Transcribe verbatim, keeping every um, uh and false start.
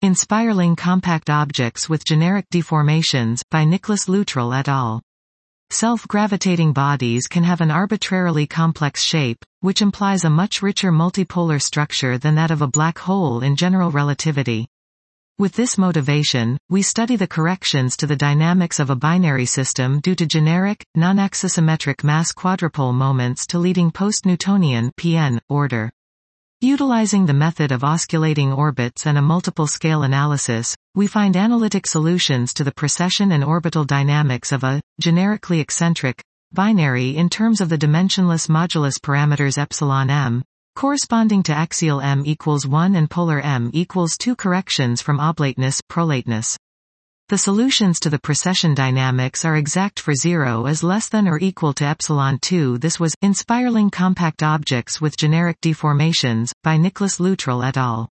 Inspirling compact objects with generic deformations, by Nicholas Luttrell et al. Self-gravitating bodies can have an arbitrarily complex shape, which implies a much richer multipolar structure than that of a black hole in general relativity. With this motivation, we study the corrections to the dynamics of a binary system due to generic, non-axisymmetric mass quadrupole moments to leading post-Newtonian P N order. Utilizing the method of osculating orbits and a multiple-scale analysis, we find analytic solutions to the precession and orbital dynamics of a generically eccentric binary in terms of the dimensionless modulus parameters epsilon m, corresponding to axial m equals one and polar m equals two corrections from oblateness prolateness. The solutions to the precession dynamics are exact for zero is less than or equal to epsilon two. This was Inspirling compact objects with generic deformations, by Nicholas Luttrell et al.